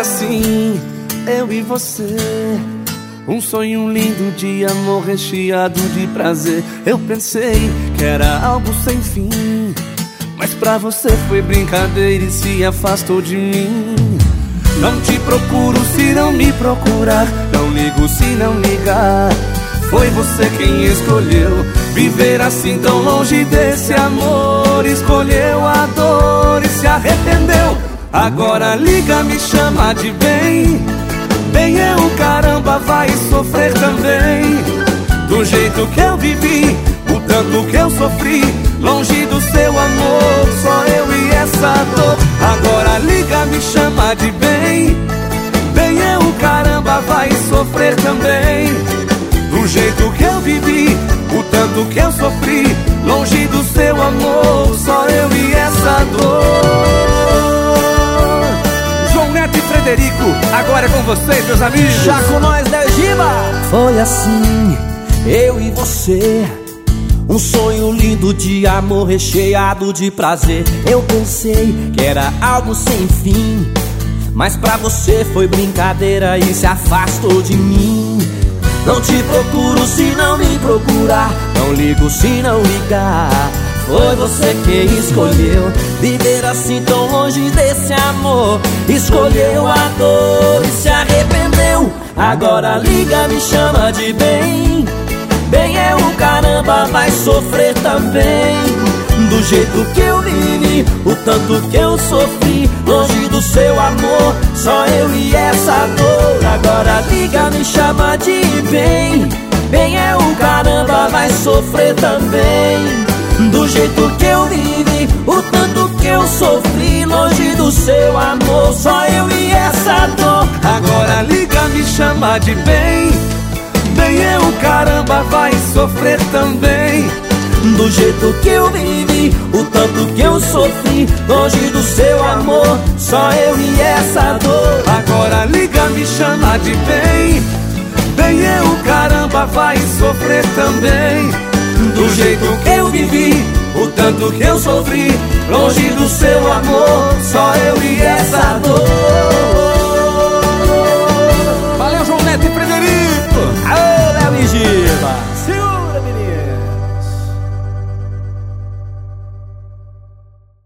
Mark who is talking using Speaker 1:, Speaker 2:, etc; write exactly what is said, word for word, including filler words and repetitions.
Speaker 1: assim, eu e você, um sonho lindo de amor recheado de prazer. Eu pensei que era algo sem fim, mas pra você foi brincadeira e se afastou de mim. Não te procuro se não me procurar, não ligo se não ligar. Foi você quem escolheu viver assim tão longe desse amor. Escolheu a dor e se arrependeu. Agora liga, me chama de bem. Bem é o caramba, vai sofrer também. Do jeito que eu vivi, o tanto que eu sofri, longe do seu amor, só eu e essa dor. Agora liga, me chama de bem. Bem é o caramba, vai sofrer também. Do jeito que eu vivi, o tanto que eu sofri, longe do seu amor, só eu e essa dor. João Neto e Frederico, agora é com vocês, meus amigos.
Speaker 2: Já com nós, né, Giba? Foi assim, eu e você, um sonho lindo de amor recheado de prazer. Eu pensei que era algo sem fim, mas pra você foi brincadeira e se afastou de mim. Não te procuro se não me procurar, não ligo se não ligar. Foi você que escolheu viver assim tão longe desse amor. Escolheu a dor e se arrependeu. Agora liga, me chama de bem. Bem é o caramba, vai sofrer também. Do jeito que eu vivi, o tanto que eu sofri, longe do seu amor, só eu e essa dor. Agora liga, me chama de bem. Bem é o caramba, vai sofrer também. Do jeito que eu vivi, o tanto que eu sofri, longe do seu amor, só eu e essa dor.
Speaker 1: Agora liga, me chama de bem. Bem é o caramba, vai sofrer também.
Speaker 2: Do jeito que eu vivi, o tanto que eu sofri, longe do seu amor, só eu e essa dor.
Speaker 1: Agora liga, me chama de bem. Bem é o caramba, vai sofrer também. Do jeito que eu vivi, o tanto que eu sofri, longe do seu amor, só eu e essa dor.